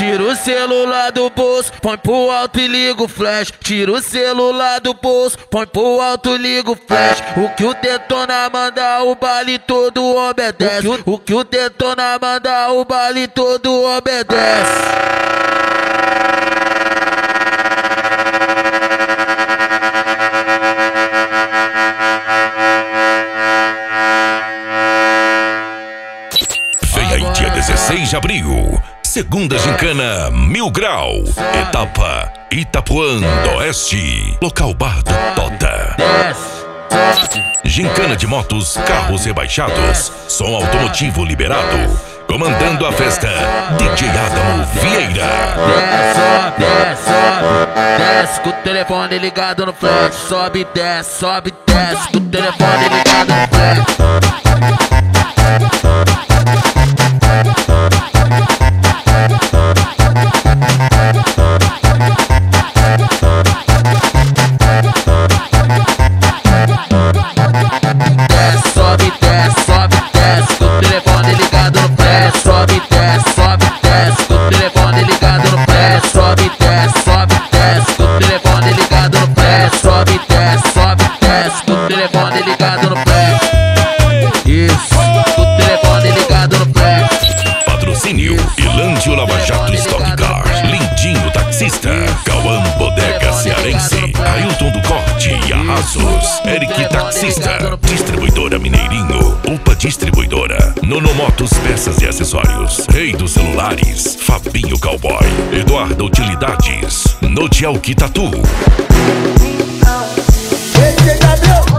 Tira o celular do bolso, põe pro alto e liga o flash. Tira o celular do bolso, põe pro alto e liga o flash. O que o Detona manda, o baile todo obedece. O que o Detona manda, o baile todo obedece. Vem aí dia 16 de abril, segunda gincana 1000 Grau, etapa Itapuã do Oeste, local bar do Tota. Gincana de motos, carros rebaixados, som automotivo liberado. Comandando a festa, DJ Adamo Vieira. Desce com o telefone ligado no flash. Sobe, desce com o telefone ligado no flash. Patrocínio Ilândio Lava Jato Stock Car, Lindinho Taxista, Cauã Bodega Cearense, Ailton do Corte e Arrasos, Eric Taxista, Distribuidora Mineirinho, Upa Distribuidora, Nonomotos Peças e Acessórios, Rei dos Celulares, Fabinho Cowboy, Eduardo Utilidades, Notiel Quitatu.